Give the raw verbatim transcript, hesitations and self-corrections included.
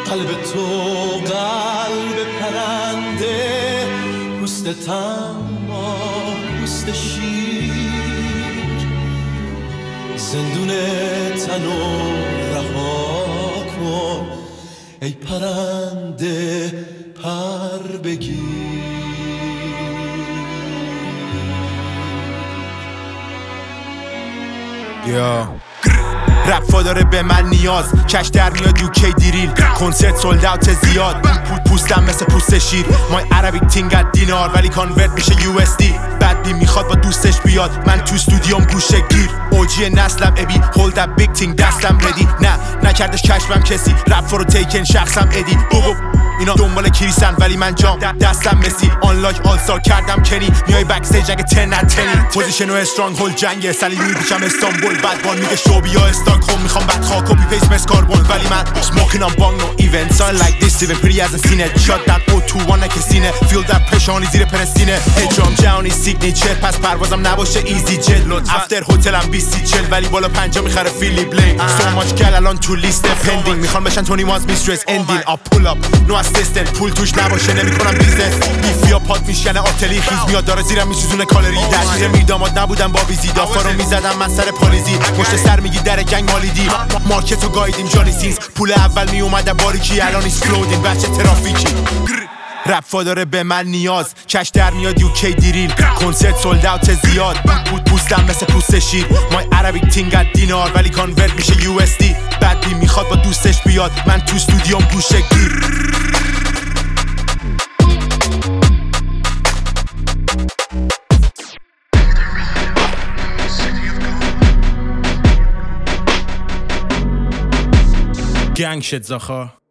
قلب تو قلب پرنده، پوست تما پوست شیر، زندون تنو رها کن ای پرنده پر بگیر. یا رپ داره به من نیاز، کش در میاد یوکی دیریل، کنسرت سولد اوت زیاد، پوستم مثل پوست شیر، مای عربیک تینگ ات دینار ولی کانورت میشه یو اس دی. بدبی میخواد با دوستش بیاد، من تو استودیوم گوشه گیر، اوجی نسلم ابی هولد اپ بیگ تینگ دستم ردی، نه نکردش کشمم کسی، رپ فورو تیکن شخصم ادی. بوبو اینا دنبال کریسن ولی من جام دستم مسی، آنلاک آل استار کردم کنی، میای بک استیج اگه تن نتنی، پوزیشن و استرانگ هول جنگ سلی میپیچم استانبول، بدبان میگه شوبی یا استاکهوم، میخوام بعد خاک کپی پیس مس کاربون، ولی من smoking on bong no events I like this even pretty as a scene shot that او تو وان like a scene feel that pressure on زیر پرستینه اجام جهانی سیگنیچر، پس پروازم نباشه ایزی جت لطفا افتر هتلم بیست چل ولی بالا پنجا میخره فیلی بلین so much girl الان تو لیست پندینگ، میخوام بشن تونی وانز میسترس اندین آ پول اپ نو اسیستنت، پول توش نباشه نمیکنم بیزنس، بیفیا پات میشکنه آتلی خیز میاد داره زیرم میسوزونه کالری، درگیر میرداماد نبودم با بیزی دافارو میزدم من سر پالیزی، پشت سر میگی در گنگ مالیدی، مارکتو گایدیم جانی سینز، پول اول می اومده باریکی الان ایسکلودیم بچه ترافیکی. رپ داره به من نیاز، کش در میاد یوکی دیریل، کنسرت سولد اوت زیاد، پوستم مثل پوست شیر، مای عربیک تینگ ات دینار ولی کانورت میشه یو اس دی. بدبی میخواد با دوستش بیاد، من تو استودیوم گوشه گیر. گنگ شد زاخا